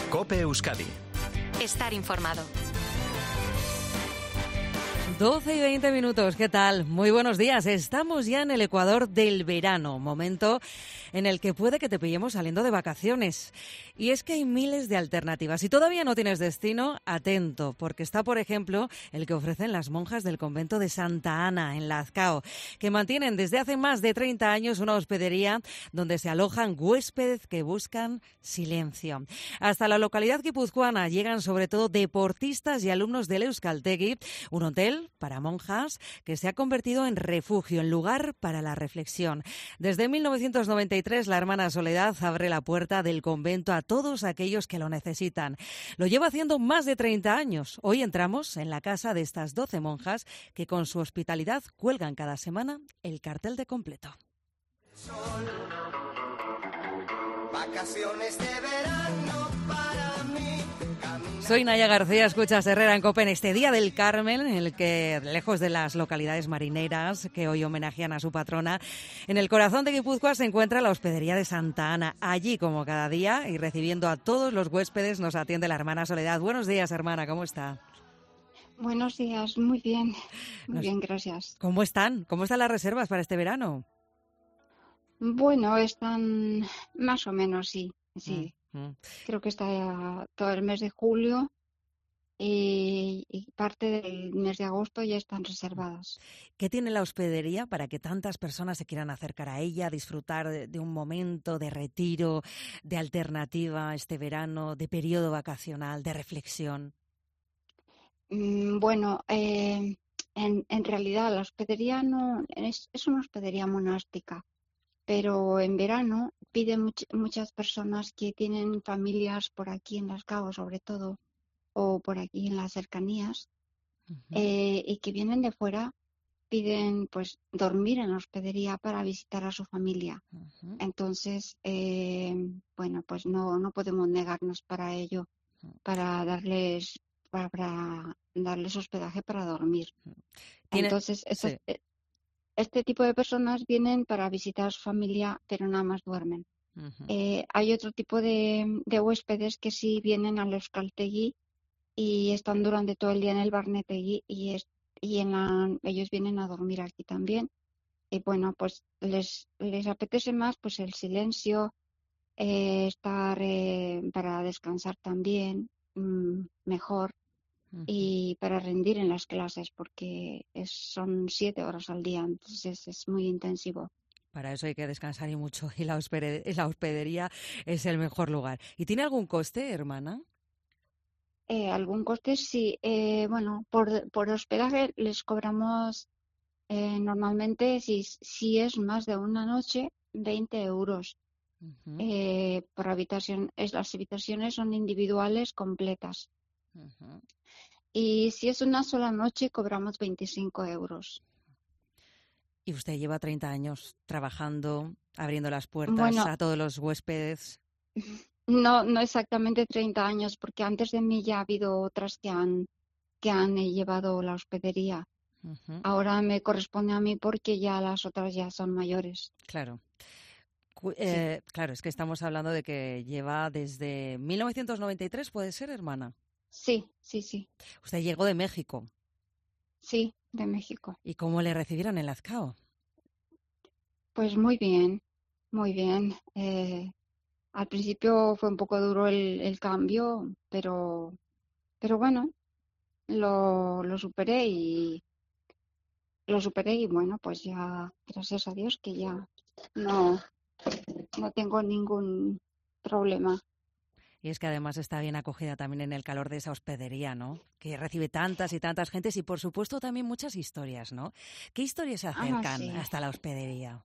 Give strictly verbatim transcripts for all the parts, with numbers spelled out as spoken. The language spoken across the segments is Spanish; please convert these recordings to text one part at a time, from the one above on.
COPE Euskadi. Estar informado. doce y veinte minutos, ¿qué tal? Muy buenos días. Estamos ya en el ecuador del verano, momento en el que puede que te pillemos saliendo de vacaciones. Y es que hay miles de alternativas. Si todavía no tienes destino, atento, porque está, por ejemplo, el que ofrecen las monjas del convento de Santa Ana, en Lazcao, que mantienen desde hace más de treinta años una hospedería donde se alojan huéspedes que buscan silencio. Hasta la localidad guipuzcoana llegan sobre todo deportistas y alumnos del Euskaltegi, un hotel para monjas que se ha convertido en refugio, en lugar para la reflexión. Desde mil novecientos noventa y tres, la hermana Soledad abre la puerta del convento a todos aquellos que lo necesitan. Lo lleva haciendo más de treinta años. Hoy entramos en la casa de estas doce monjas que con su hospitalidad cuelgan cada semana el cartel de completo. Sol, vacaciones de verano para mí. Soy Naya García, escuchas Herrera en COPE en este Día del Carmen, en el que, lejos de las localidades marineras que hoy homenajean a su patrona, en el corazón de Guipúzcoa se encuentra la hospedería de Santa Ana. Allí, como cada día, y recibiendo a todos los huéspedes, nos atiende la hermana Soledad. Buenos días, hermana, ¿cómo está? Buenos días, muy bien, muy Nos... bien, gracias. ¿Cómo están? ¿Cómo están las reservas para este verano? Bueno, están más o menos, sí, sí. Mm. Creo que está todo el mes de julio y, y parte del mes de agosto ya están reservadas. ¿Qué tiene la hospedería para que tantas personas se quieran acercar a ella, disfrutar de, de un momento de retiro, de alternativa este verano, de periodo vacacional, de reflexión? Mm, bueno, eh, en, en realidad la hospedería no es, es una hospedería monástica, pero en verano piden much, muchas personas que tienen familias por aquí en Las Caos, sobre todo, o por aquí en las cercanías, uh-huh. eh, y que vienen de fuera, piden pues dormir en la hospedería para visitar a su familia. Uh-huh. Entonces, eh, bueno, pues no, no podemos negarnos para ello, para darles, para, para darles hospedaje para dormir. ¿Tiene... Entonces, estas, sí. Este tipo de personas vienen para visitar a su familia, pero nada más duermen. Uh-huh. Eh, hay otro tipo de, de huéspedes que sí vienen al Euskaltegi y están durante todo el día en el Barnetegui y, es, y en la, ellos vienen a dormir aquí también. Y bueno, pues les, les apetece más pues el silencio, eh, estar eh, para descansar también mmm, mejor. Uh-huh. Y para rendir en las clases, porque es, son siete horas al día, entonces es muy intensivo. Para eso hay que descansar y mucho, y la, hospeder- la hospedería es el mejor lugar. ¿Y tiene algún coste, hermana? Eh, algún coste, sí. Eh, bueno, por, por hospedaje les cobramos eh, normalmente, si, si es más de una noche, veinte euros. Uh-huh. eh, por habitación. Es, las habitaciones son individuales completas. Uh-huh. Y si es una sola noche, cobramos veinticinco euros. Y usted lleva treinta años trabajando, abriendo las puertas bueno, a todos los huéspedes. No, no exactamente treinta años, porque antes de mí ya ha habido otras que han, que han llevado la hospedería. Uh-huh. Ahora me corresponde a mí porque ya las otras ya son mayores. Claro. Eh, sí. Claro, es que estamos hablando de que lleva desde mil novecientos noventa y tres, ¿puede ser, hermana? Sí, sí, sí. Usted llegó de México. Sí, de México. ¿Y cómo le recibieron en Lazcao? Pues muy bien, muy bien. Eh, al principio fue un poco duro el, el cambio, pero, pero bueno, lo, lo superé y lo superé y bueno, pues ya, gracias a Dios que ya no, no tengo ningún problema. Y es que además está bien acogida también en el calor de esa hospedería, ¿no? Que recibe tantas y tantas gentes y, por supuesto, también muchas historias, ¿no? ¿Qué historias se acercan ah, sí. hasta la hospedería?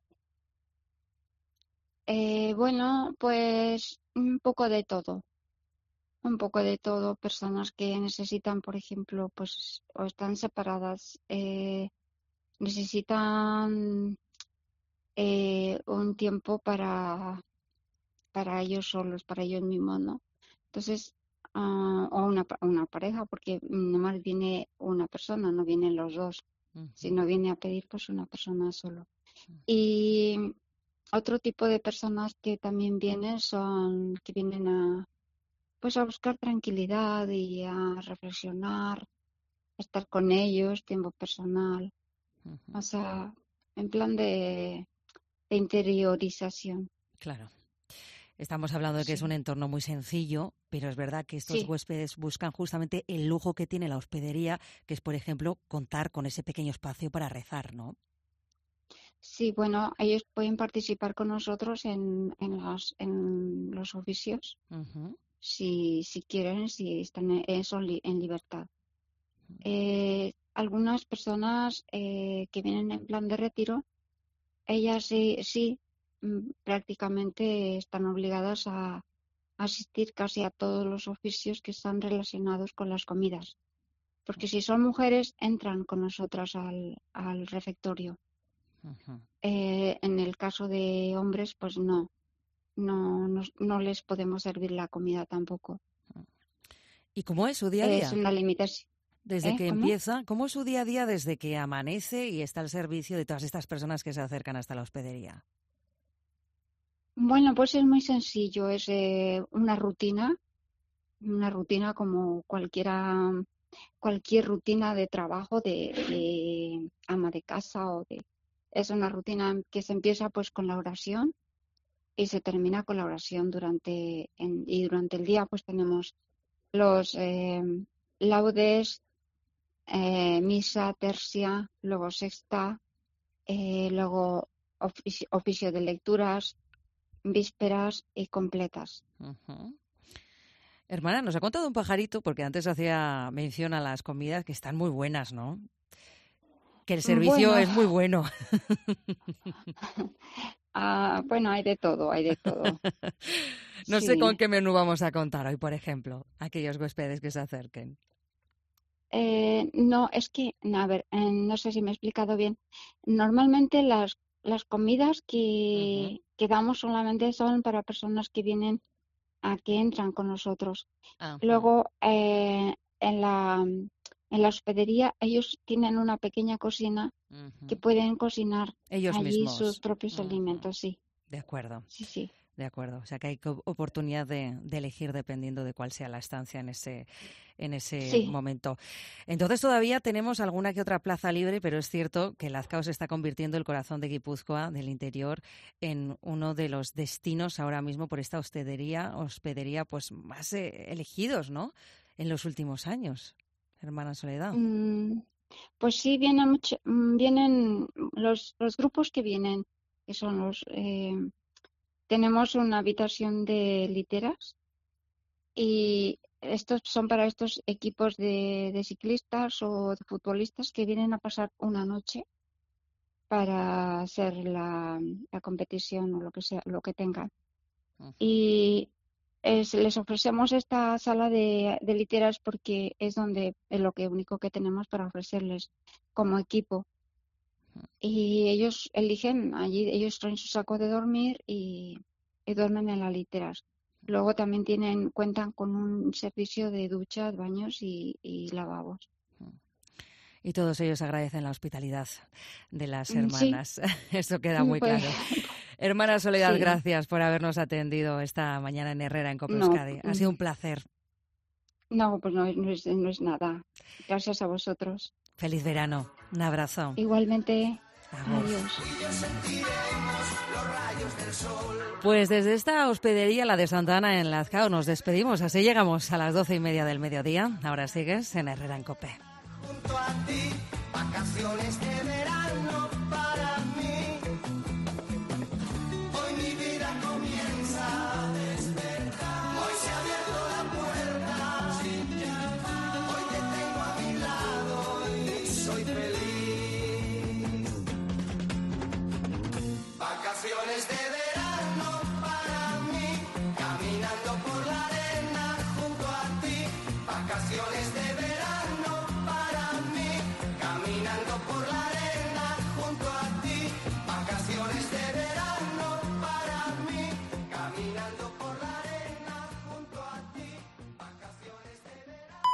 Eh, bueno, pues un poco de todo. Un poco de todo. Personas que necesitan, por ejemplo, pues o están separadas, eh, necesitan eh, un tiempo para, para ellos solos, para ellos mismos, ¿no? Entonces, uh, o una, una pareja, porque nomás viene una persona, no vienen los dos. Uh-huh. Si no viene a pedir, pues una persona solo. Uh-huh. Y otro tipo de personas que también vienen son, que vienen a, pues a buscar tranquilidad y a reflexionar, estar con ellos, tiempo personal, Ujú. o sea, en plan de, de interiorización. Claro. Estamos hablando de que es un Sí, entorno muy sencillo, pero es verdad que estos sí, huéspedes buscan justamente el lujo que tiene la hospedería, que es, por ejemplo, contar con ese pequeño espacio para rezar, ¿no? sí, bueno, ellos pueden participar con nosotros en, en, las, en los oficios, Ujú. si, si quieren, si están en, eso li- en libertad. Eh, algunas personas eh, que vienen en plan de retiro, ellas sí, sí, mm, prácticamente están obligadas a asistir casi a todos los oficios que están relacionados con las comidas. Porque si son mujeres, entran con nosotras al, al refectorio. Ujú. Eh, en el caso de hombres, pues no, no, no, no les podemos servir la comida tampoco. ¿Y cómo es su día a Es día? una limitación. Desde ¿Eh? que ¿Cómo? empieza, ¿cómo es su día a día desde que amanece y está al servicio de todas estas personas que se acercan hasta la hospedería? Bueno, pues es muy sencillo, es eh, una rutina, una rutina como cualquiera, cualquier rutina de trabajo de, de ama de casa o de, es una rutina que se empieza pues con la oración y se termina con la oración durante en- y durante el día pues tenemos los eh, laudes, eh, misa, tercia, luego sexta, eh, luego ofici- oficio de lecturas, vísperas y completas. Ujú. Hermana, nos ha contado un pajarito, porque antes hacía mención a las comidas que están muy buenas, ¿no? Que el servicio Bueno, es muy bueno. ah, bueno, hay de todo, hay de todo. No sé con Sí. qué menú vamos a contar hoy, por ejemplo, aquellos huéspedes que se acerquen. Eh, no, es que, a ver, eh, no sé si me he explicado bien. Normalmente las, las comidas Ujú. que, que damos solamente son para personas que vienen a que entran con nosotros. Ajá. Luego, eh, en la, en la hospedería, ellos tienen una pequeña cocina que Ujú. pueden cocinar Ellos allí sus mismos. propios Ujú. alimentos, sí, De acuerdo. sí, sí, De acuerdo, o sea que hay co- oportunidad de, de elegir dependiendo de cuál sea la estancia en ese, en ese sí. momento. Entonces todavía tenemos alguna que otra plaza libre, pero es cierto que Lazcao se está convirtiendo el corazón de Guipúzcoa, del interior, en uno de los destinos ahora mismo por esta hospedería, hospedería pues más eh, elegidos, ¿no? En los últimos años, hermana Soledad. Mm, pues sí, vienen, mucho- mm, vienen los, los grupos que vienen, que son los... eh, tenemos una habitación de literas y estos son para estos equipos de, de ciclistas o de futbolistas que vienen a pasar una noche para hacer la, la competición o lo que sea, lo que tengan. Ujú. Y es- les ofrecemos esta sala de, de literas porque es donde es lo que único que tenemos para ofrecerles como equipo. Y ellos eligen, allí ellos traen su saco de dormir y, y duermen en las literas. Luego también tienen, cuentan con un servicio de duchas, baños y, y lavabos. Y todos ellos agradecen la hospitalidad de las Mm, sí, hermanas. Eso queda mm, muy pues claro. Hermana Soledad, sí, gracias por habernos atendido esta mañana en Herrera, en Cope no, Euskadi. Ha mm, sido un placer. no, pues no, es- no es, no es nada. Gracias a vosotros. Feliz verano. Un abrazo. Igualmente, Agur. adiós. Pues desde esta hospedería, la de Santa Ana en Lazcao, nos despedimos. Así llegamos a las doce y media del mediodía. Ahora sigues en Herrera en Cope. Junto a ti, vacaciones de verano para mí. Hoy mi vida comienza a despertar. Hoy se ha abierto la puerta sin llamar. Hoy te tengo a mi lado y soy feliz. Vacaciones de verano para mí. Caminando por la arena junto a ti. Vacaciones de verano para mí. Caminando por la arena junto a ti. Vacaciones de verano para mí. Caminando por la arena junto a ti. Vacaciones de verano.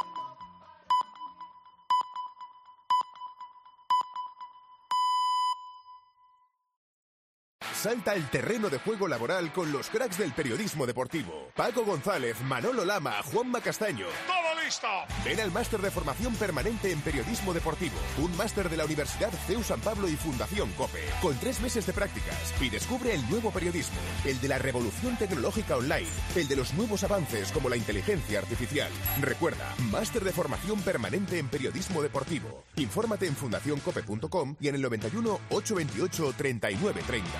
Salta al terreno de juego laboral con los cracks del periodismo deportivo. Paco González, Manolo Lama, Juanma Castaño. ¡Todo listo! Ven al máster de formación permanente en periodismo deportivo. Un máster de la Universidad C E U San Pablo y Fundación COPE. Con tres meses de prácticas. Y descubre el nuevo periodismo. El de la revolución tecnológica online. El de los nuevos avances como la inteligencia artificial. Recuerda, máster de formación permanente en periodismo deportivo. Infórmate en fundación cope punto com y en el noventa y uno, ochocientos veintiocho, treinta y nueve treinta.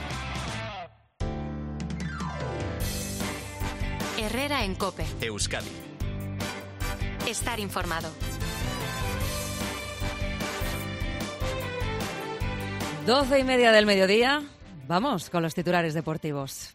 Herrera en COPE. Euskadi. Estar informado. Doce y media del mediodía. Vamos con los titulares deportivos.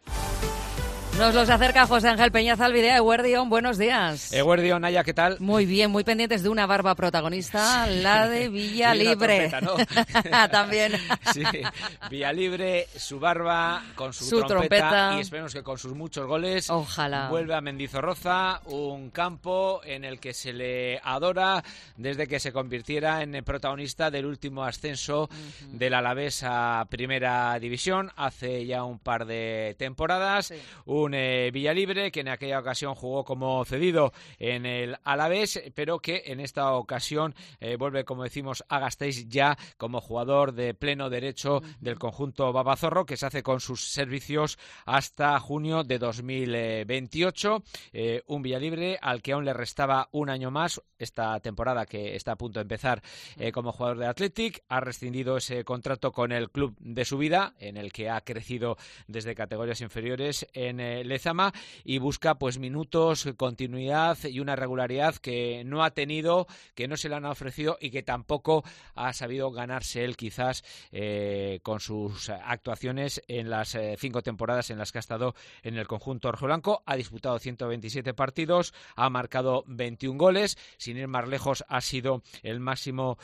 Nos los acerca José Ángel Peñaza Alvidea. Eguerdión, buenos días. Eguerdión, Naya, ¿qué tal? Muy bien, muy pendientes de una barba protagonista, la de Villalibre. Trompeta, ¿no? También. Sí, Villalibre, su barba, con su, su trompeta, trompeta. Y esperemos que con sus muchos goles. Ojalá. Vuelve a Mendizorroza, un campo en el que se le adora desde que se convirtiera en el protagonista del último ascenso uh-huh. del Alavés a Primera División hace ya un par de temporadas. Sí. Un eh, Villalibre que en aquella ocasión jugó como cedido en el Alavés, pero que en esta ocasión eh, vuelve, como decimos, a Gasteiz ya como jugador de pleno derecho uh-huh. del conjunto babazorro, que se hace con sus servicios hasta junio de dos mil veintiocho. Eh, un Villalibre al que aún le restaba un año más esta temporada que está a punto de empezar eh, como jugador de Athletic. Ha rescindido ese contrato con el club de su vida, en el que ha crecido desde categorías inferiores en eh, Lezama, y busca pues minutos, continuidad y una regularidad que no ha tenido, que no se le han ofrecido y que tampoco ha sabido ganarse él quizás eh, con sus actuaciones en las eh, cinco temporadas en las que ha estado en el conjunto rojiblanco. Ha disputado ciento veintisiete partidos, ha marcado veintiún goles, sin ir más lejos ha sido el máximo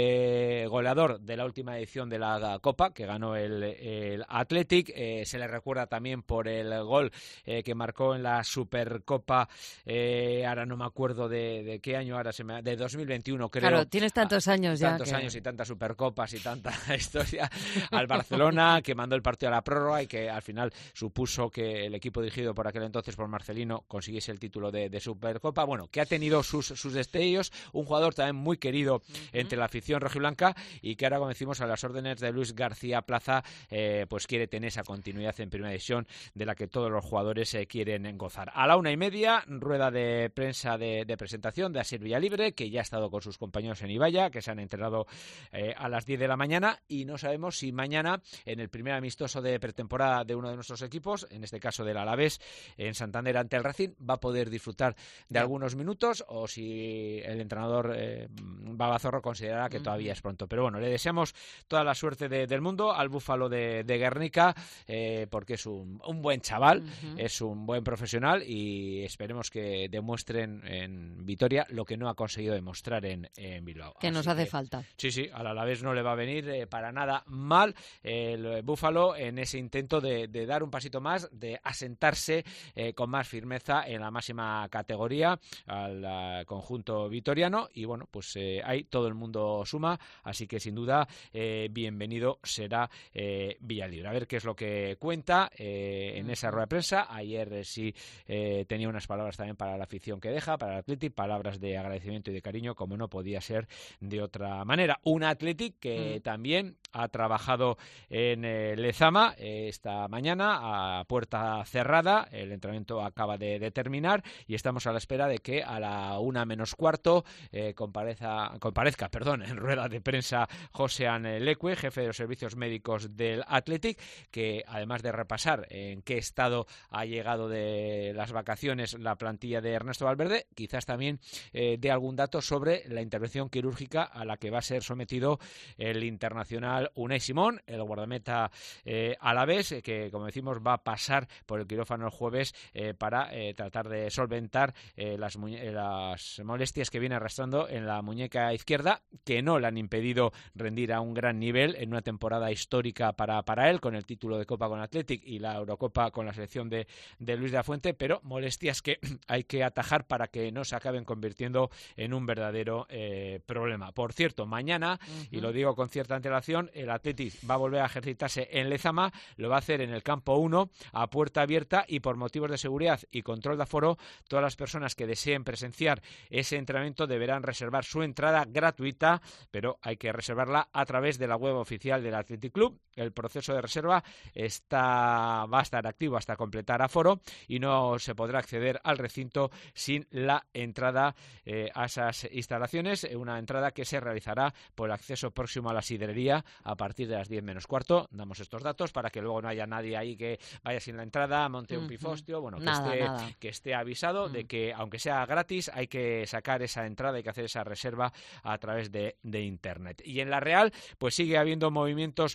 eh, goleador de la última edición de la Copa que ganó el, el Athletic. Eh, se le recuerda también por el gol Eh, que marcó en la Supercopa, eh, ahora no me acuerdo de, de qué año, ahora se me de dos mil veintiuno creo. Claro, tienes tantos años ya. Tantos que... años y tantas Supercopas y tanta historia al Barcelona, que mandó el partido a la prórroga y que al final supuso que el equipo dirigido por aquel entonces por Marcelino consiguiese el título de, de Supercopa. Bueno, que ha tenido sus, sus destellos, un jugador también muy querido uh-huh. entre la afición rojiblanca y que ahora, como decimos, a las órdenes de Luis García Plaza, eh, pues quiere tener esa continuidad en Primera División de la que todos los jugadores eh, quieren gozar. A la una y media, rueda de prensa de, de presentación de Asier Villalibre, que ya ha estado con sus compañeros en Ibaya, que se han entrenado eh, a las diez de la mañana, y no sabemos si mañana, en el primer amistoso de pretemporada de uno de nuestros equipos, en este caso del Alavés, en Santander ante el Racing, va a poder disfrutar de yeah. algunos minutos, o si el entrenador eh, Babazorro considerará que uh-huh. todavía es pronto. Pero bueno, le deseamos toda la suerte de, del mundo al Búfalo de, de Guernica, eh, porque es un, un buen chaval, uh-huh. es un buen profesional y esperemos que demuestren en Vitoria lo que no ha conseguido demostrar en, en Bilbao. Que Así nos hace que, falta. Sí, sí, al Alavés no le va a venir eh, para nada mal eh, el Búfalo en ese intento de, de dar un pasito más, de asentarse eh, con más firmeza en la máxima categoría al uh, conjunto vitoriano, y bueno, pues eh, ahí todo el mundo suma, así que sin duda eh, bienvenido será eh, Villalibre. A ver qué es lo que cuenta eh, en esa rueda de prensa. Ayer eh, sí eh, tenía unas palabras también para la afición que deja, para el Athletic, palabras de agradecimiento y de cariño, como no podía ser de otra manera. Un Athletic que mm. también ha trabajado en eh, Lezama eh, esta mañana a puerta cerrada. El entrenamiento acaba de, de terminar y estamos a la espera de que a la una menos cuarto eh, comparezca, comparezca perdón, en rueda de prensa Josean Lecue, jefe de los servicios médicos del Athletic, que además de repasar en qué estado ha llegado de las vacaciones la plantilla de Ernesto Valverde, quizás también eh, dé algún dato sobre la intervención quirúrgica a la que va a ser sometido el internacional Unai Simón, el guardameta eh, alavés, eh, que como decimos va a pasar por el quirófano el jueves eh, para eh, tratar de solventar eh, las, muñe- las molestias que viene arrastrando en la muñeca izquierda, que no le han impedido rendir a un gran nivel en una temporada histórica para, para él, con el título de Copa con Athletic y la Eurocopa con la selección selección de, de Luis de la Fuente, pero molestias que hay que atajar para que no se acaben convirtiendo en un verdadero eh, problema. Por cierto, mañana, uh-huh. y lo digo con cierta antelación, el Athletic va a volver a ejercitarse en Lezama, lo va a hacer en el campo uno, a puerta abierta, y por motivos de seguridad y control de aforo, todas las personas que deseen presenciar ese entrenamiento deberán reservar su entrada gratuita, pero hay que reservarla a través de la web oficial del Athletic Club. El proceso de reserva está, va a estar activo hasta completar aforo y no se podrá acceder al recinto sin la entrada eh, a esas instalaciones, una entrada que se realizará por el acceso próximo a la sidrería a partir de las diez menos cuarto. Damos estos datos para que luego no haya nadie ahí que vaya sin la entrada, monte un pifostio, bueno, que, nada, esté, nada. que esté avisado mm. de que aunque sea gratis hay que sacar esa entrada, hay que hacer esa reserva a través de, de internet. Y en la Real pues sigue habiendo movimientos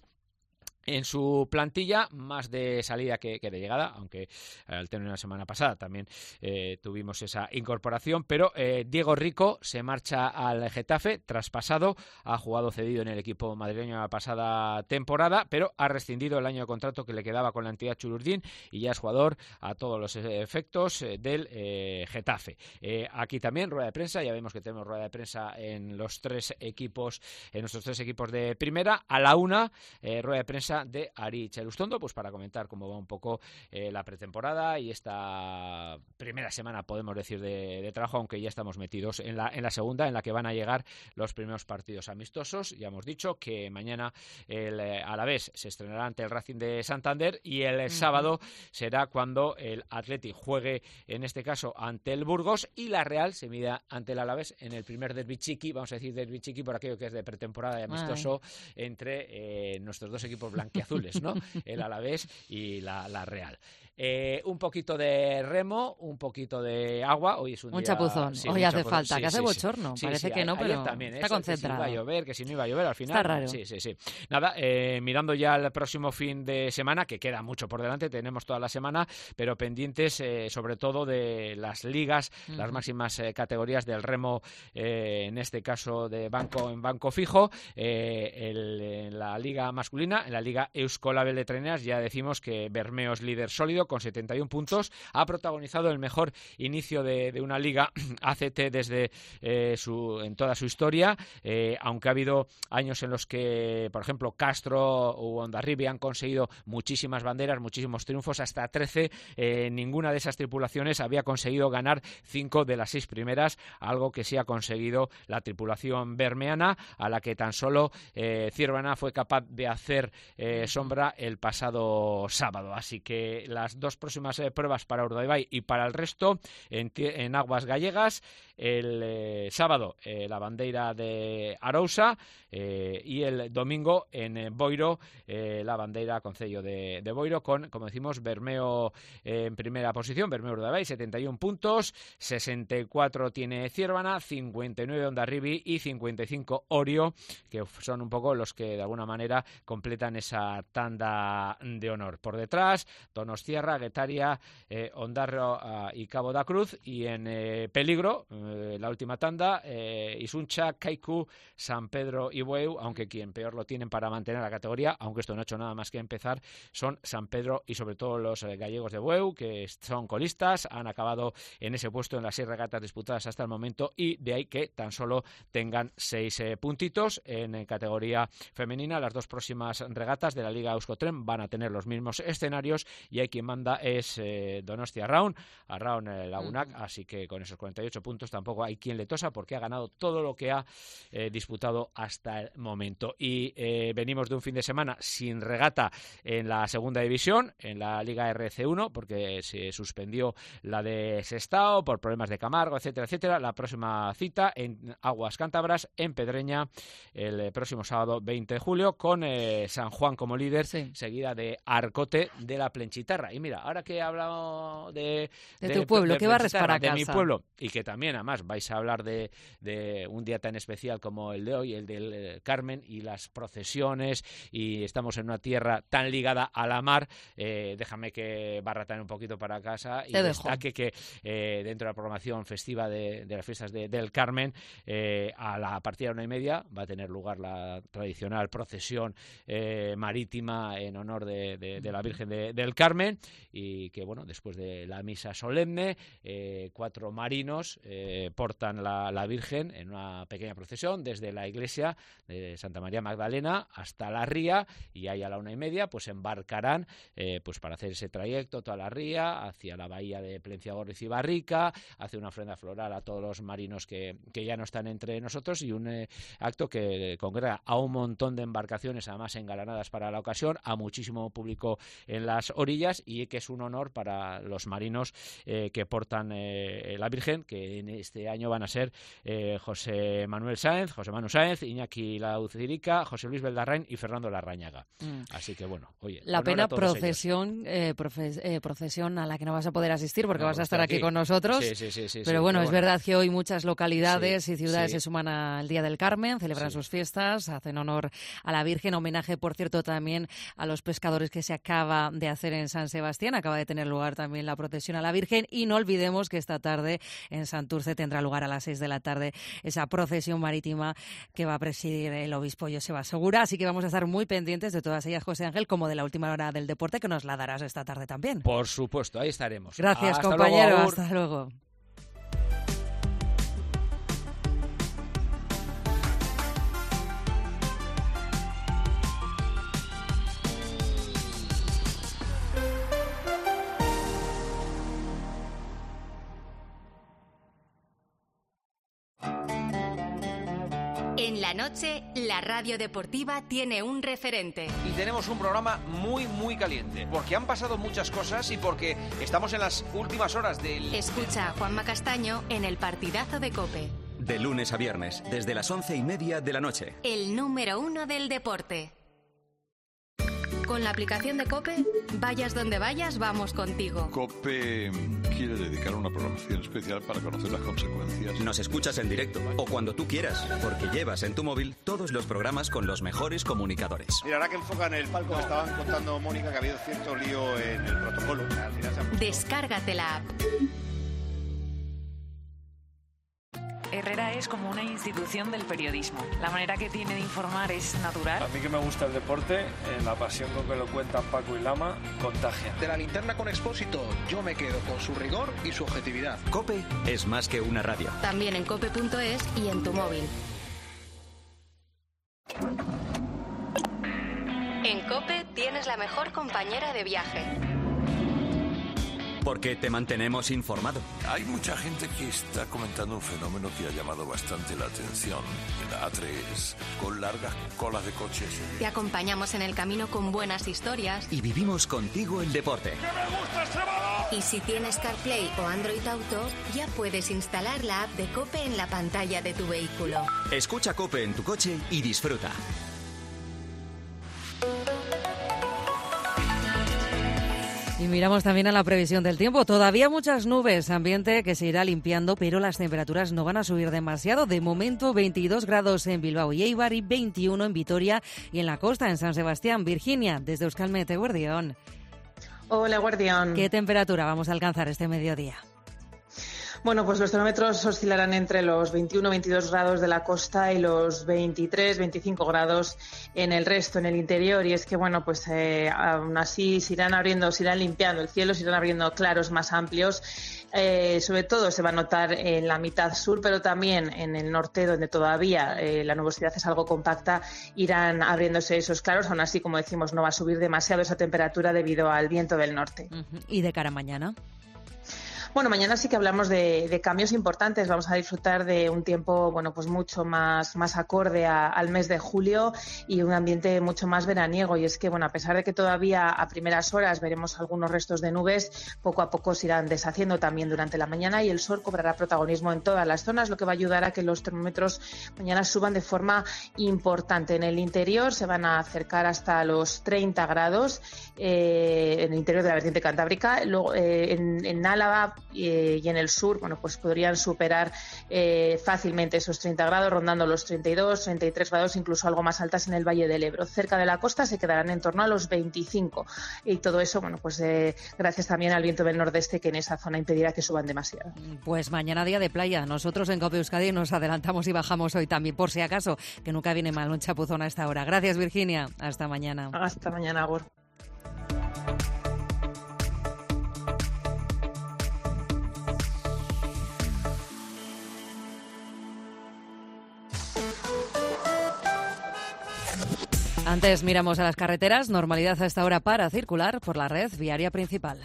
en su plantilla, más de salida que, que de llegada, aunque al término de la semana pasada también eh, tuvimos esa incorporación, pero eh, Diego Rico se marcha al Getafe, traspasado, ha jugado cedido en el equipo madrileño la pasada temporada, pero ha rescindido el año de contrato que le quedaba con la entidad Chururdín y ya es jugador a todos los efectos eh, del eh, Getafe. Eh, aquí también rueda de prensa, ya vemos que tenemos rueda de prensa en los tres equipos, en nuestros tres equipos de primera. A la una, eh, rueda de prensa de Aritz Elustondo, pues para comentar cómo va un poco eh, la pretemporada y esta primera semana, podemos decir, de, de trabajo, aunque ya estamos metidos en la, en la segunda, en la que van a llegar los primeros partidos amistosos. Ya hemos dicho que mañana el eh, Alavés se estrenará ante el Racing de Santander y el uh-huh. sábado será cuando el Athletic juegue, en este caso, ante el Burgos, y la Real se mida ante el Alavés en el primer derbi chiqui, vamos a decir derbi chiqui por aquello que es de pretemporada y amistoso Ay. entre eh, nuestros dos equipos blancos y azules, ¿no? El Alavés y la, la Real. Eh, un poquito de remo, un poquito de agua. Hoy es un, un día, chapuzón. Sí, Hoy un hace chapuzón. falta, sí, que hace sí, bochorno. sí, Parece sí, que no, pero también, está eso, concentrado. Que si iba a llover, que si no iba a llover, al final. Está raro. Sí, sí, sí. Nada, eh, mirando ya el próximo fin de semana, que queda mucho por delante, tenemos toda la semana, pero pendientes eh, sobre todo de las ligas, uh-huh. las máximas eh, categorías del remo, eh, en este caso de banco en banco fijo, eh, el, en la liga masculina, en la liga Euskolabel de Treneras, ya decimos que Bermeo es líder sólido con setenta y un puntos, ha protagonizado el mejor inicio de, de una liga A C T desde eh, su, en toda su historia, eh, aunque ha habido años en los que, por ejemplo, Castro o Hondarribia han conseguido muchísimas banderas, muchísimos triunfos, hasta trece, eh, ninguna de esas tripulaciones había conseguido ganar cinco de las seis primeras, algo que sí ha conseguido la tripulación bermeana, a la que tan solo eh, Ciervana fue capaz de hacer eh, sombra el pasado sábado. Así que las dos próximas eh, pruebas para Urdaibai y para el resto en, en aguas gallegas, el eh, sábado eh, la bandeira de Arousa eh, y el domingo en eh, Boiro eh, la bandeira concello de, de Boiro con, como decimos, Bermeo eh, en primera posición, Bermeo Urdaibai, setenta y un puntos, sesenta y cuatro tiene Ciervana, cincuenta y nueve Hondarribi y cincuenta y cinco Orio, que son un poco los que de alguna manera completan esa tanda de honor. Por detrás, Donostiarra, Guetaria, eh, Ondarro uh, y Cabo da Cruz, y en eh, peligro, eh, la última tanda, eh, Isuncha, Kaiku, San Pedro y Bueu, aunque quien peor lo tienen para mantener la categoría, aunque esto no ha hecho nada más que empezar, son San Pedro y sobre todo los eh, gallegos de Bueu, que son colistas, han acabado en ese puesto en las seis regatas disputadas hasta el momento, y de ahí que tan solo tengan seis eh, puntitos en eh, categoría femenina. Las dos próximas regatas de la Liga Euskotren van a tener los mismos escenarios y hay quien manda es eh, Donostia Arraun, Arraun eh, Lagunac, uh-huh. así que con esos cuarenta y ocho puntos tampoco hay quien le tosa porque ha ganado todo lo que ha eh, disputado hasta el momento. Y eh, venimos de un fin de semana sin regata en la segunda división, en la Liga R C uno, porque se suspendió la de Sestao por problemas de Camargo, etcétera, etcétera. La próxima cita en Aguas Cántabras, en Pedreña, el próximo sábado veinte de julio, con eh, San Juan como líder, sí. seguida de Arcote de la Plenchitarra. Y mira, ahora que he hablado de... De, de tu pueblo, de ¿qué barres para de casa? De mi pueblo, y que también, además, vais a hablar de, de un día tan especial como el de hoy, el del eh, Carmen, y las procesiones, y estamos en una tierra tan ligada a la mar, eh, déjame que barratane un poquito para casa y Te destaque dejo. que eh, dentro de la programación festiva de, de las fiestas de, del Carmen, eh, a la a partir de una y media va a tener lugar la tradicional procesión eh, marítima en honor de, de, de la Virgen de, del Carmen, y que, bueno, después de la misa solemne, eh, cuatro marinos eh, portan la, la Virgen en una pequeña procesión desde la iglesia de Santa María Magdalena hasta la ría, y ahí a la una y media pues embarcarán eh, pues para hacer ese trayecto toda la ría hacia la bahía de Plenciagorriz y Barrica, hace una ofrenda floral a todos los marinos que, que ya no están entre nosotros, y un eh, acto que congrega a un montón de embarcaciones, además engalanadas para la ocasión, a muchísimo público en las orillas, y que es un honor para los marinos eh, que portan eh, la Virgen, que en este año van a ser eh, José Manuel Sáenz, José Manu Sáenz, Iñaki Laucirica, José Luis Beldarrain y Fernando Larrañaga. Mm. Así que bueno, oye, la pena procesión, eh, profe, eh, procesión a la que no vas a poder asistir porque no, vas a estar aquí, aquí con nosotros. Sí, sí, sí, sí, pero sí, bueno, pero es bueno. verdad que hoy muchas localidades sí, y ciudades sí. se suman al Día del Carmen, celebran sí. sus fiestas, hacen honor a la Virgen, homenaje, por cierto, también a los pescadores que se acaba de hacer en San Sebastián, acaba de tener lugar también la procesión a la Virgen, y no olvidemos que esta tarde en Santurce tendrá lugar a las seis de la tarde esa procesión marítima que va a presidir el obispo Joseba Segura, así que vamos a estar muy pendientes de todas ellas, José Ángel, como de la última hora del deporte, que nos la darás esta tarde también. Por supuesto, ahí estaremos. Gracias, hasta compañero, luego, hasta luego. En la noche, la radio deportiva tiene un referente. Y tenemos un programa muy, muy caliente, porque han pasado muchas cosas y porque estamos en las últimas horas del... Escucha a Juanma Castaño en el partidazo de COPE. De lunes a viernes, desde las once y media de la noche. El número uno del deporte. Con la aplicación de COPE, vayas donde vayas, vamos contigo. COPE quiere dedicar una programación especial para conocer las consecuencias. Nos escuchas en directo o cuando tú quieras, porque llevas en tu móvil todos los programas con los mejores comunicadores. Mira, ahora que enfocan el palco, me estaban contando, Mónica, que ha habido cierto lío en el protocolo. Al final se ha... Descárgate la app. Herrera es como una institución del periodismo. La manera que tiene de informar es natural. A mí que me gusta el deporte, eh, la pasión con que lo cuentan Paco y Lama, contagia. De la linterna con Expósito, yo me quedo con su rigor y su objetividad. COPE es más que una radio. También en cope punto es y en tu móvil. En COPE tienes la mejor compañera de viaje. Porque te mantenemos informado. Hay mucha gente que está comentando un fenómeno que ha llamado bastante la atención. En la A tres, con largas colas de coches. Te acompañamos en el camino con buenas historias. Y vivimos contigo el deporte. ¡Que me gusta Extremadura! Y si tienes CarPlay o Android Auto, ya puedes instalar la app de COPE en la pantalla de tu vehículo. Escucha COPE en tu coche y disfruta. Y miramos también a la previsión del tiempo. Todavía muchas nubes, ambiente que se irá limpiando, pero las temperaturas no van a subir demasiado. De momento, veintidós grados en Bilbao y Eibar y veintiuno en Vitoria y en la costa, en San Sebastián. Virginia, desde Euskalmet, Guardión. Hola, Guardión. ¿Qué temperatura vamos a alcanzar este mediodía? Bueno, pues los termómetros oscilarán entre los veintiuno veintidós grados de la costa y los veintitrés veinticinco grados en el resto, en el interior. Y es que, bueno, pues eh, aún así se irán abriendo, se irán limpiando el cielo, se irán abriendo claros más amplios. Eh, sobre todo se va a notar en la mitad sur, pero también en el norte, donde todavía eh, la nubosidad es algo compacta, irán abriéndose esos claros. Aún así, como decimos, no va a subir demasiado esa temperatura debido al viento del norte. Uh-huh. ¿Y de cara a mañana? Bueno, mañana sí que hablamos de, de cambios importantes. Vamos a disfrutar de un tiempo, bueno, pues mucho más, más acorde a, al mes de julio y un ambiente mucho más veraniego. Y es que, bueno, a pesar de que todavía a primeras horas veremos algunos restos de nubes, poco a poco se irán deshaciendo también durante la mañana y el sol cobrará protagonismo en todas las zonas, lo que va a ayudar a que los termómetros mañana suban de forma importante. En el interior se van a acercar hasta los treinta grados, eh, en el interior de la vertiente cantábrica. Luego, eh, en, en Álava y en el sur, bueno, pues podrían superar eh, fácilmente esos treinta grados, rondando los treinta y dos, treinta y tres grados, incluso algo más altas en el Valle del Ebro. Cerca de la costa se quedarán en torno a los veinticinco y todo eso, bueno, pues eh, gracias también al viento del nordeste que en esa zona impedirá que suban demasiado. Pues mañana día de playa. Nosotros en COPE Euskadi nos adelantamos y bajamos hoy también, por si acaso, que nunca viene mal un chapuzón a esta hora. Gracias, Virginia. Hasta mañana. Hasta mañana, Agur. Antes miramos a las carreteras, normalidad a esta hora para circular por la red viaria principal.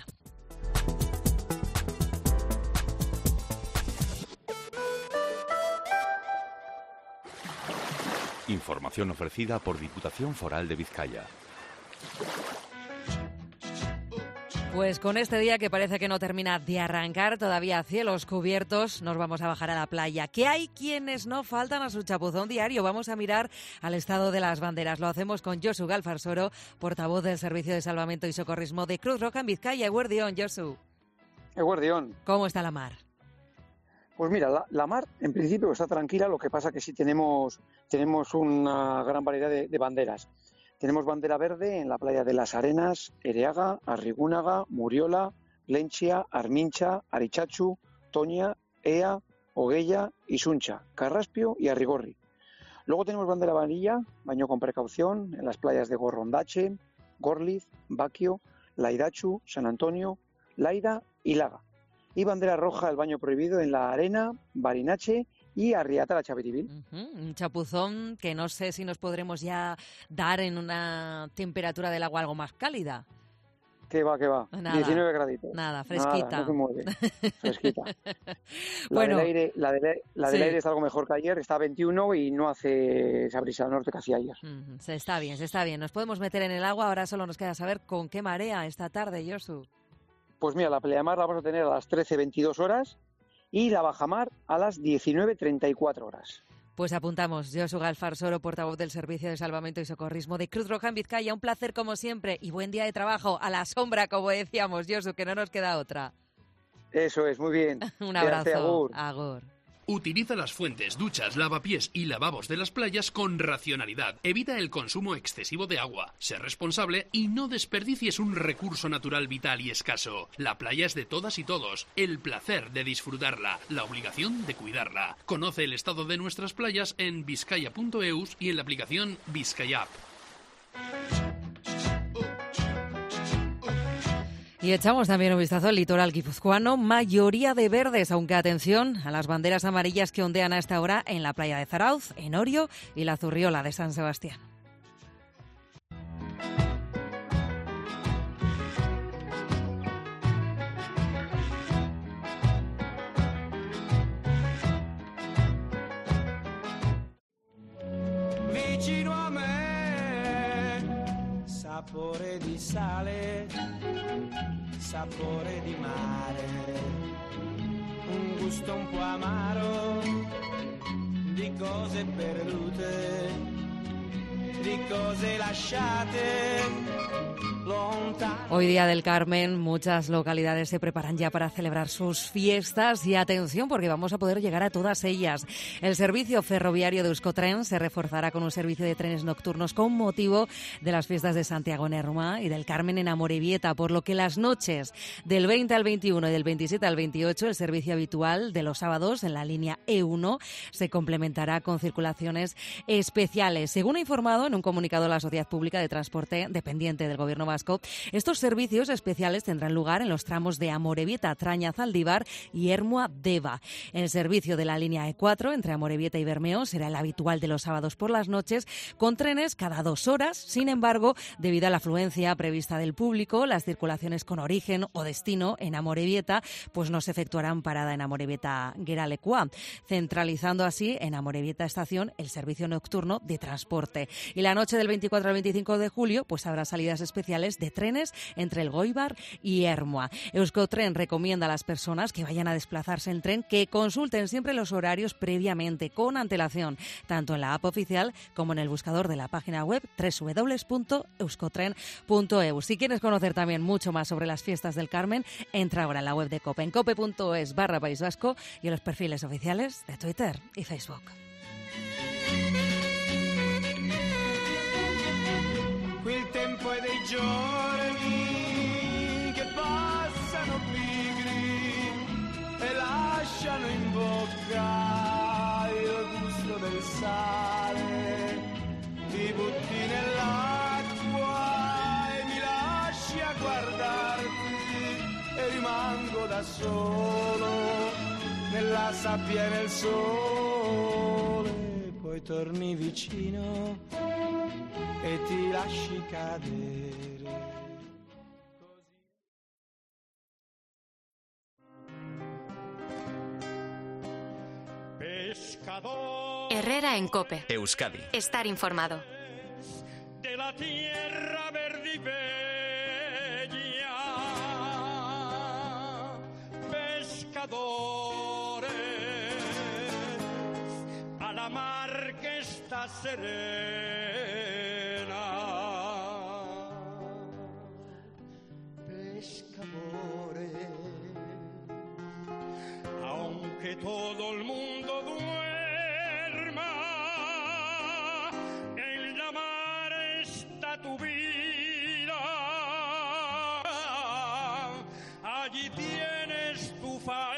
Información ofrecida por Diputación Foral de Vizcaya. Pues con este día que parece que no termina de arrancar, todavía cielos cubiertos, nos vamos a bajar a la playa. Que hay quienes no faltan a su chapuzón diario. Vamos a mirar al estado de las banderas. Lo hacemos con Josu Galfarsoro, portavoz del Servicio de Salvamento y Socorrismo de Cruz Roja en Vizcaya. Eguerdión, Josu. Eguerdión. ¿Cómo está la mar? Pues mira, la, la mar en principio está tranquila, lo que pasa que sí tenemos, tenemos una gran variedad de, de banderas. Tenemos bandera verde en la playa de Las Arenas, Ereaga, Arrigúnaga, Muriola, Lenchia, Armincha, Arichachu, Toña, Ea, Oguella, Isuncha, Carraspio y Arrigorri. Luego tenemos bandera amarilla, baño con precaución, en las playas de Gorrondache, Gorliz, Baquio, Laidachu, San Antonio, Laida y Laga. Y bandera roja, el baño prohibido en La Arena, Barinache y Arriata, la Chaviribil. Uh-huh. Un chapuzón que no sé si nos podremos ya dar en una temperatura del agua algo más cálida. ¿Qué va, qué va? Nada, diecinueve graditos. Nada, fresquita. Nada, no se mueve. Fresquita. La, bueno. del, aire, la, del, la del Sí. aire está algo mejor que ayer, está a veintiuno y no hace esa brisa del norte que hacía ayer. Uh-huh. Se está bien, se está bien. Nos podemos meter en el agua, ahora solo nos queda saber con qué marea esta tarde, Josu. Pues mira, la pleamar la vamos a tener a las trece veintidós horas y la bajamar a las diecinueve treinta y cuatro horas. Pues apuntamos. Josu Galfarsoro, portavoz del Servicio de Salvamento y Socorrismo de Cruz Roja en Vizcaya. Un placer como siempre y buen día de trabajo a la sombra, como decíamos, Josu, que no nos queda otra. Eso es, muy bien. Un Quédate, abrazo. agur. Agur. Utiliza las fuentes, duchas, lavapiés y lavabos de las playas con racionalidad. Evita el consumo excesivo de agua. Sé responsable y no desperdicies un recurso natural vital y escaso. La playa es de todas y todos. El placer de disfrutarla. La obligación de cuidarla. Conoce el estado de nuestras playas en vizcaya punto eus y en la aplicación Vizcaya App. Y echamos también un vistazo al litoral guipuzcoano, mayoría de verdes, aunque atención a las banderas amarillas que ondean a esta hora en la playa de Zarauz, en Orio y la Zurriola de San Sebastián. Vicino a me, sapore di sale, sapore di mare, un gusto un po' amaro di cose perdute, di cose lasciate lontane. Hoy día del Carmen, muchas localidades se preparan ya para celebrar sus fiestas y atención porque vamos a poder llegar a todas ellas. El servicio ferroviario de Euskotren se reforzará con un servicio de trenes nocturnos con motivo de las fiestas de Santiago en Ermua y del Carmen en Amorebieta, por lo que las noches del veinte al veintiuno y del veintisiete al veintiocho el servicio habitual de los sábados en la línea E uno se complementará con circulaciones especiales. Según ha informado en un comunicado la Sociedad Pública de Transporte dependiente del Gobierno vasco, estos servicios especiales tendrán lugar en los tramos de Amorebieta, Traña, Zaldívar y Ermua-Deva. El servicio de la línea E cuatro entre Amorebieta y Bermeo será el habitual de los sábados por las noches, con trenes cada dos horas. Sin embargo, debido a la afluencia prevista del público, las circulaciones con origen o destino en Amorebieta pues no se efectuarán parada en Amorebieta-Geralekua, centralizando así en Amorebieta Estación el servicio nocturno de transporte. Y la noche del veinticuatro al veinticinco de julio pues habrá salidas especiales de trenes entre el Goibar y Ermua. Euskotren recomienda a las personas que vayan a desplazarse en tren que consulten siempre los horarios previamente, con antelación, tanto en la app oficial como en el buscador de la página web doble u doble u doble u punto euskotren punto e u. Si quieres conocer también mucho más sobre las fiestas del Carmen, entra ahora en la web de COPE, en cope punto es barra País Vasco y en los perfiles oficiales de Twitter y Facebook. Quel tempo e dei giorni che passano pigri e lasciano in bocca il gusto del sale. Ti butti nell'acqua e mi lasci a guardarti e rimango da solo nella sabbia e nel sole. Poi torni vicino e ti lasci cadere. Pescador Herrera en COPE. Euskadi. Estar informado. de la tierra verde y bella, pescadores, a la mar que está serena, pescadores, aunque todo el mundo duerma, en la mar está tu vida, allí tienes tu faena.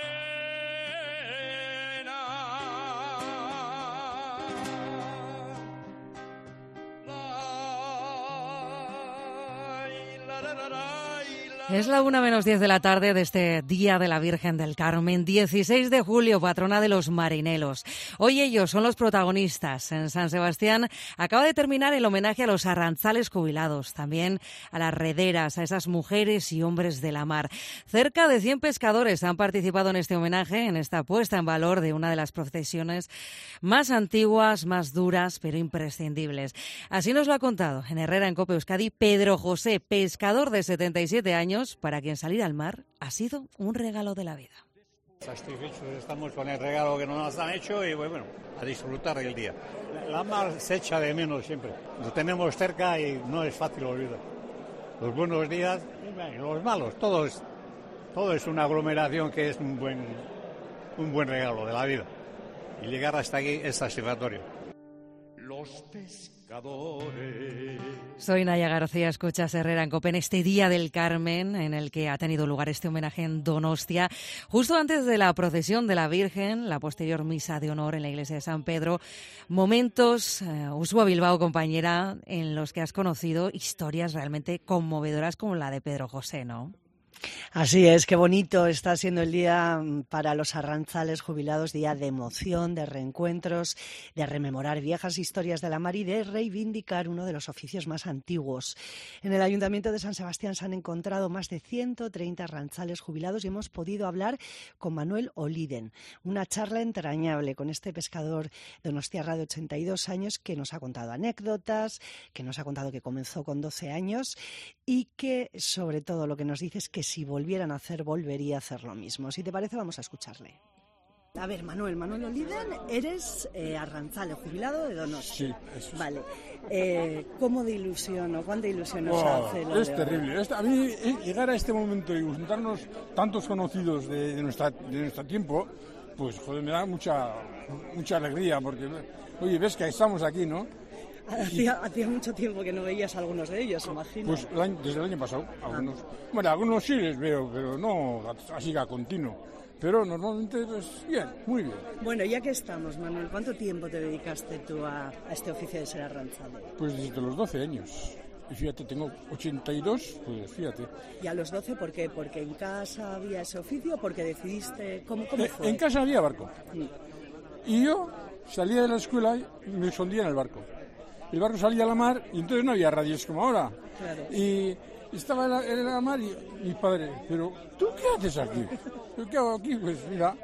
Es la una menos diez de la tarde de este Día de la Virgen del Carmen, dieciséis de julio, patrona de los marinelos. Hoy ellos son los protagonistas. En San Sebastián acaba de terminar el homenaje a los arrantzales jubilados, también a las rederas, a esas mujeres y hombres de la mar. Cerca de cien pescadores han participado en este homenaje, en esta puesta en valor de una de las profesiones más antiguas, más duras, pero imprescindibles. Así nos lo ha contado en Herrera en COPE Euskadi Pedro José, pescador de setenta y siete años, para quien salir al mar ha sido un regalo de la vida. Satisfechos estamos con el regalo que nos han hecho y bueno, a disfrutar el día. La mar se echa de menos siempre. Lo tenemos cerca y no es fácil olvidar. Los buenos días y los malos, todo es, todo es una aglomeración que es un buen, un buen regalo de la vida. Y llegar hasta aquí es satisfactorio. Los pescadores. Soy Naya García, escuchas Herrera en COPE en este Día del Carmen, en el que ha tenido lugar este homenaje en Donostia, justo antes de la procesión de la Virgen, la posterior misa de honor en la iglesia de San Pedro. Momentos, eh, Ursúa Bilbao, compañera, en los que has conocido historias realmente conmovedoras como la de Pedro José, ¿no? Así es, qué bonito está siendo el día para los arrantzales jubilados, día de emoción, de reencuentros, de rememorar viejas historias de la mar y de reivindicar uno de los oficios más antiguos. En el Ayuntamiento de San Sebastián se han encontrado más de ciento treinta arrantzales jubilados y hemos podido hablar con Manuel Oliden, una charla entrañable con este pescador donostiarra de ochenta y dos años que nos ha contado anécdotas, que nos ha contado que comenzó con doce años y que sobre todo lo que nos dice es que si volvieran a hacer, volvería a hacer lo mismo. Si te parece, vamos a escucharle. A ver, Manuel, Manuel Oliden, eres eh, arrantzale, jubilado de Donostia. Sí, eso es. Vale. Eh, ¿Cómo de ilusión o cuánta ilusión nos oh, hace? Lo es de terrible. Es, a mí, llegar a este momento y juntarnos tantos conocidos de, de, nuestra, de nuestro tiempo, pues joder, me da mucha, mucha alegría, porque, oye, ves que estamos aquí, ¿no? Hacía, hacía mucho tiempo que no veías a algunos de ellos, imagino. Pues el año, desde el año pasado, algunos. Ah. Bueno, algunos sí les veo, pero no así a continuo. Pero normalmente, pues bien, muy bien. Bueno, ya que estamos, Manuel, ¿cuánto tiempo te dedicaste tú a, a este oficio de ser arrantzale? Pues desde los doce años. Y fíjate, tengo ochenta y dos, pues fíjate. ¿Y a los doce por qué? ¿Porque en casa había ese oficio o porque decidiste? ¿Cómo, cómo fue? Eh, en casa había barco. Sí. Y yo salía de la escuela y me escondía en el barco. El barco salía a la mar y entonces no había radios como ahora. Claro. Y estaba en la, en la mar y mi padre, pero ¿tú qué haces aquí? ¿Yo qué hago aquí? Pues mira,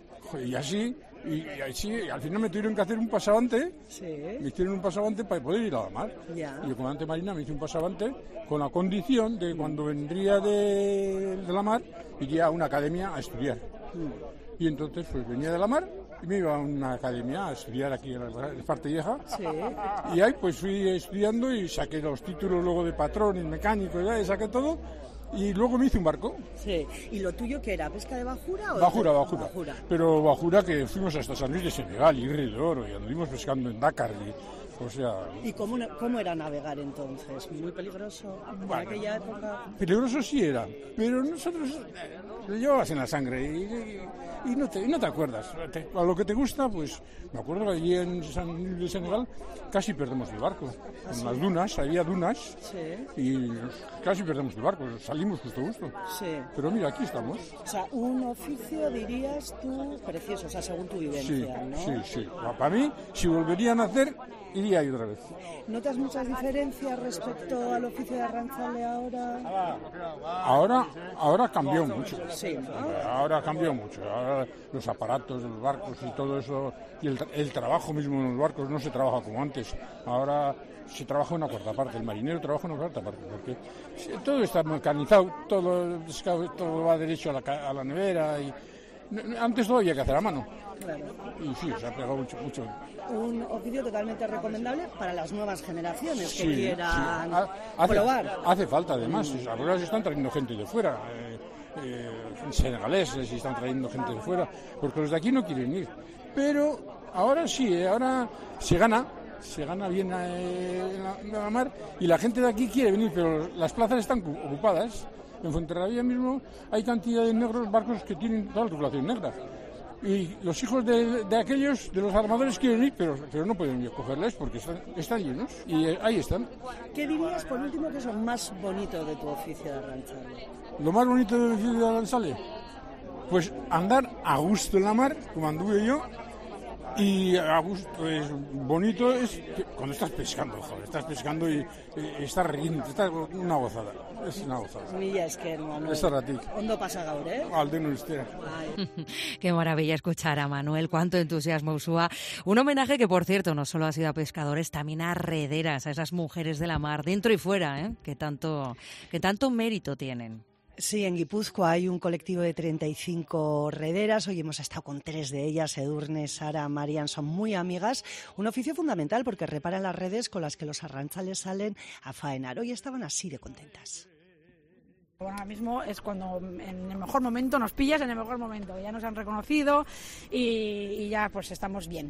y así, y, y así, y al final me tuvieron que hacer un pasavante. Sí. Me hicieron un pasavante para poder ir a la mar. Ya. Y el comandante Marina me hizo un pasavante con la condición de que cuando vendría de, de la mar iría a una academia a estudiar. Mm. Y entonces pues venía de la mar y me iba a una academia a estudiar aquí en la parte vieja. Sí. Y ahí pues fui estudiando y saqué los títulos luego de patrón y mecánico, ya, y saqué todo. Y luego me hice un barco. Sí. ¿Y lo tuyo qué era? ¿Pesca de bajura? O bajura, de... bajura, bajura. Pero bajura que fuimos hasta San Luis de Senegal y Río de Oro y anduvimos pescando en Dakar. Y, o sea... ¿Y cómo, cómo era navegar entonces? ¿Muy peligroso en bueno, aquella época? Peligroso sí era, pero nosotros lo llevabas en la sangre y, y, y, no, te, y no te acuerdas. Te, a lo que te gusta, pues me acuerdo que allí en San Luis de Senegal casi perdemos el barco. ¿Ah, en sí? Las dunas, había dunas, sí. Y casi perdemos el barco, salimos justo justo. Sí. Pero mira, aquí estamos. O sea, un oficio, dirías tú, precioso, o sea, según tu vivencia, sí, ¿no? Sí, sí. Para mí, si volverían a hacer, iría ahí otra vez. ¿Notas muchas diferencias respecto al oficio de arranzale ahora? Ahora, ahora cambió mucho. Sí, ¿no? Ahora cambió mucho. Ahora los aparatos de los barcos y todo eso, y el, el trabajo mismo en los barcos no se trabaja como antes. Ahora se trabaja una cuarta parte, el marinero trabaja una cuarta parte, porque todo está mecanizado, todo, todo va derecho a la, a la nevera y antes todo había que hacer a mano. Claro. Y sí, se ha pegado mucho, mucho. Un oficio totalmente recomendable para las nuevas generaciones que Sí, quieran sí. Hace, probar. Hace falta, además. Ahora se están trayendo gente de fuera. Eh, eh, senegaleses se están trayendo gente de fuera, porque los de aquí no quieren ir. Pero ahora sí, eh, ahora se gana. Se gana bien eh, en, la, en la mar y la gente de aquí quiere venir, pero las plazas están ocupadas. En Fuenterrabía mismo hay cantidad de negros barcos que tienen toda la tripulación negra. Y los hijos de, de aquellos, de los armadores, quieren ir, pero, pero no pueden ir a cogerles porque están, están llenos. Y eh, ahí están. ¿Qué dirías, por último, que es lo más bonito de tu oficio de arranzale? Lo más bonito del oficio de arranzale, pues andar a gusto en la mar, como anduve yo. Y a gusto, pues bonito es que cuando estás pescando, joder, estás pescando y, y estás riendo, estás una gozada, es una gozada. Mila esker, Manuel. Ez horretik. Ondo pasa gaur, eh? Aldeno iztea. Qué maravilla escuchar a Manuel, cuánto entusiasmo usúa. Un homenaje que, por cierto, no solo ha sido a pescadores, también a rederas, a esas mujeres de la mar, dentro y fuera, ¿eh? que tanto, que tanto mérito tienen. Sí, en Guipúzcoa hay un colectivo de treinta y cinco rederas. Hoy hemos estado con tres de ellas, Edurne, Sara, Marian, son muy amigas. Un oficio fundamental porque reparan las redes con las que los arranzales salen a faenar. Hoy estaban así de contentas. Bueno, ahora mismo es cuando en el mejor momento nos pillas, en el mejor momento. Ya nos han reconocido y, y ya pues estamos bien.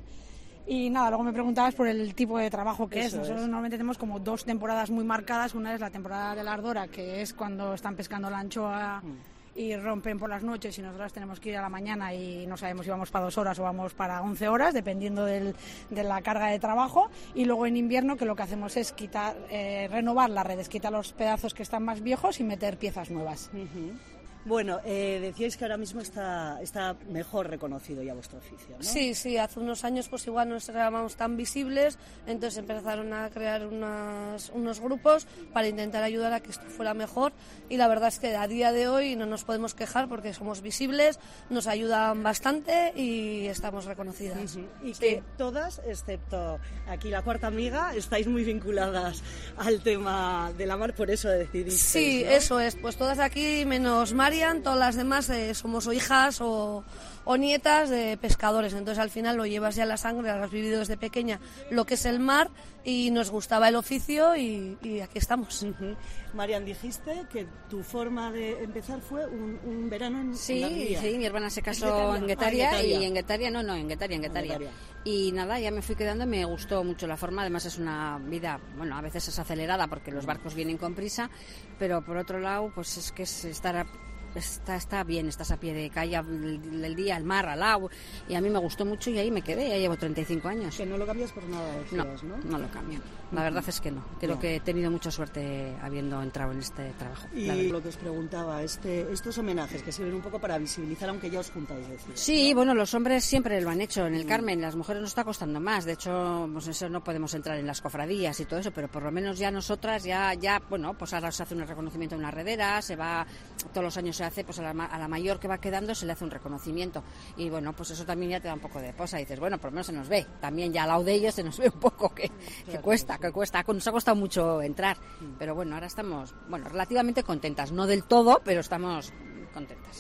Y nada, luego me preguntabas por el tipo de trabajo que Eso es. Nosotros es. normalmente tenemos como dos temporadas muy marcadas. Una es la temporada de la ardora, que es cuando están pescando la anchoa y rompen por las noches y nosotros tenemos que ir a la mañana y no sabemos si vamos para dos horas o vamos para once horas, dependiendo del, de la carga de trabajo. Y luego en invierno, que lo que hacemos es quitar, eh, renovar las redes, quitar los pedazos que están más viejos y meter piezas nuevas. Uh-huh. Bueno, eh, decíais que ahora mismo está, está mejor reconocido ya vuestro oficio, ¿no? Sí, sí, hace unos años pues igual no éramos tan visibles, entonces empezaron a crear unas, unos grupos para intentar ayudar a que esto fuera mejor y la verdad es que a día de hoy no nos podemos quejar porque somos visibles, nos ayudan bastante y estamos reconocidas. Uh-huh. Y sí. que todas, excepto aquí la cuarta amiga, estáis muy vinculadas al tema de la mar, por eso decidisteis, Sí, ¿no? eso es, pues todas aquí menos Marian, todas las demás eh, somos o hijas o, o nietas de pescadores, entonces al final lo llevas ya en la sangre, has vivido desde pequeña lo que es el mar y nos gustaba el oficio y, y aquí estamos. Uh-huh. Marian, dijiste que tu forma de empezar fue un, un verano en Sí, Hondarribia. sí, mi hermana se casó en Guetaria, Ah, y en Guetaria, no, no, en Guetaria, en Guetaria. Guetaria. Y nada, ya me fui quedando y me gustó mucho la forma, además es una vida, bueno, a veces es acelerada porque los barcos vienen con prisa, pero por otro lado, pues es que es estar a Está, está bien, estás a pie de calle el, el día, al mar, al agua, y a mí me gustó mucho y ahí me quedé, ya llevo treinta y cinco años. Que no lo cambias por nada, decías, no, ¿no? no lo cambio. La verdad es que no. Creo No. que he tenido mucha suerte habiendo entrado en este trabajo. la Y verdad. lo que os preguntaba, este, estos homenajes que sirven un poco para visibilizar, aunque ya os juntáis, decir. Sí, bueno, los hombres siempre lo han hecho en el Carmen, las mujeres nos está costando más, de hecho, pues eso no podemos entrar en las cofradías y todo eso, pero por lo menos ya nosotras, ya, ya bueno, pues ahora se hace un reconocimiento en una redera, se va, todos los años se hace, pues a la, a la mayor que va quedando se le hace un reconocimiento, y bueno, pues eso también ya te da un poco de posa, y dices, bueno, por lo menos se nos ve, también ya al lado de ellos se nos ve un poco, que, que cuesta, que cuesta, nos ha costado mucho entrar, pero bueno, ahora estamos, bueno, relativamente contentas, no del todo, pero estamos contentas.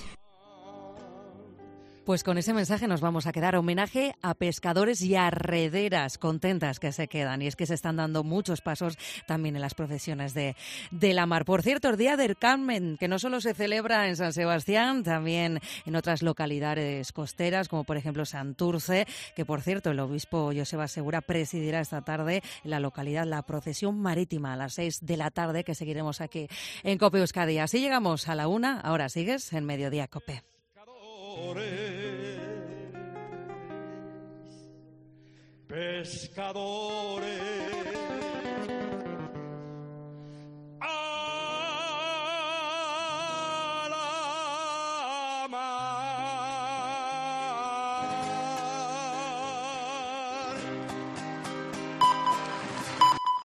Pues con ese mensaje nos vamos a quedar. Homenaje a pescadores y a rederas contentas que se quedan. Y es que se están dando muchos pasos también en las profesiones de, de la mar. Por cierto, el Día del Carmen, que no solo se celebra en San Sebastián, también en otras localidades costeras, como por ejemplo Santurce, que por cierto el obispo Joseba Segura presidirá esta tarde en la localidad la procesión marítima a las seis de la tarde, que seguiremos aquí en COPE Euskadi. Así llegamos a la una. Ahora sigues en Mediodía COPE. Pescadores,